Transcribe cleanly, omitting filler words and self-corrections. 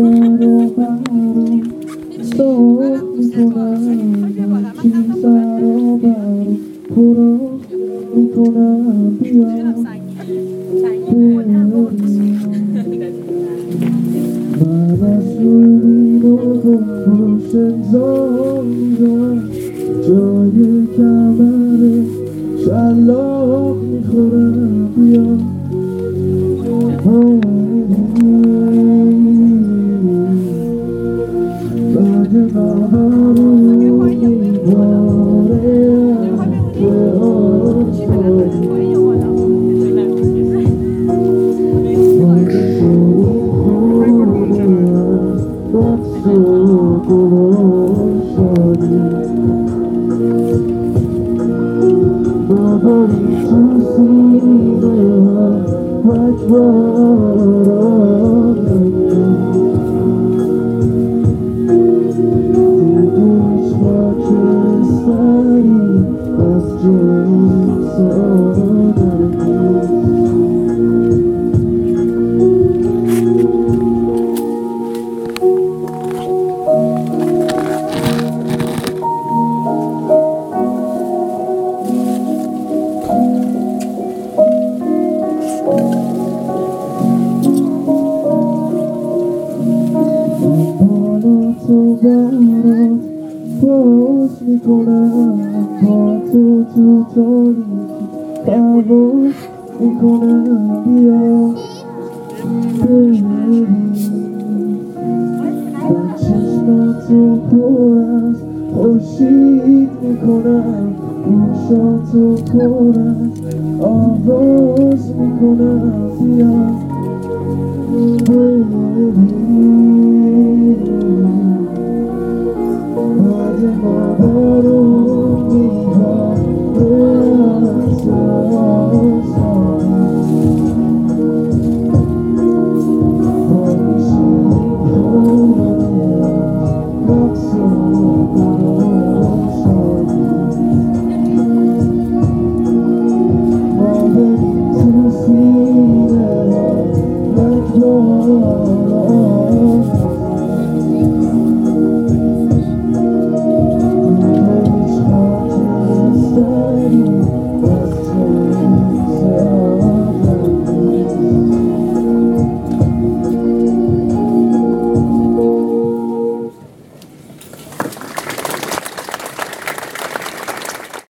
میکنم بیا من از روی دنبالش انزال میرم جای کمر شلاق میخورم بیا بعد نهار باز میکنم با تو تاریکی قبول میکنم بیا ببین با چشماتو پر از خورشید میکنم گوشاتو پر از آواز میکنم بیا ببین